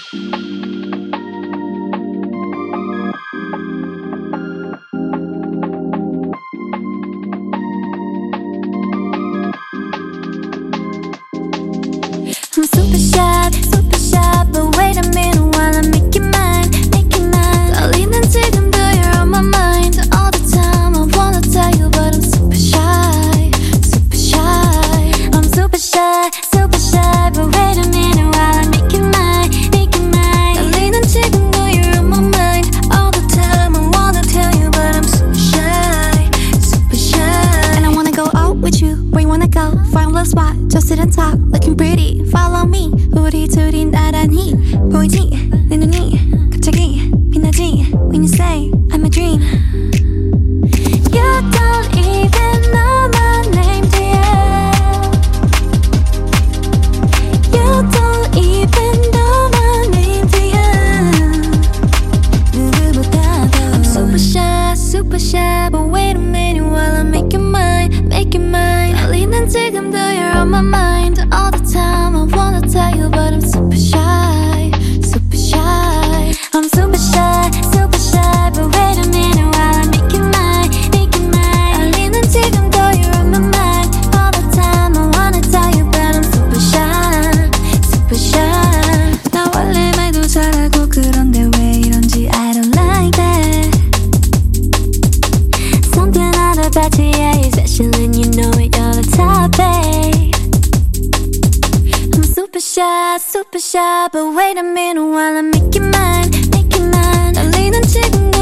I'm super shy, but wait a minute while I make you mine, make you mine. 떨리는 지금도 you're on my mind all the time. I wanna tell you, but I'm super shy, super shy. I'm super shy, but wait a minute while I make you mine, make you mine. 떨리는 지금도 you're on my mind all the time. I wanna tell you, but I'm super shy, super shy. And I wanna go out with you, where you wanna go? Find a little spot, just sit and talk, looking pretty. Follow me, 우리 둘이 나란히 보이지? 내 눈이 갑자기 빛나지? When you say I'm a dream. You don't even know my name, do you? You don't even know my name, do you? 누구보다도 I'm super shy, but wait a minute while I make you mine, make you mine. 떨리는 지금도 you're on my mind all the time. I wanna tell you, but I'm super shy, super shy. I'm super shy, but wait a minute while I make you mine, make you mine. 떨리는 지금도 you're on my mind all the time. I wanna tell you, but I'm super shy, super shy. 나 원래 말도 잘하고 그런데 왜 이런지 I don't like that. Something out about you, yeah, you're special and you know it, you're the top, babe. I'm super shy, but wait a minute while I make you mine, make you mine. 떨리는 지금도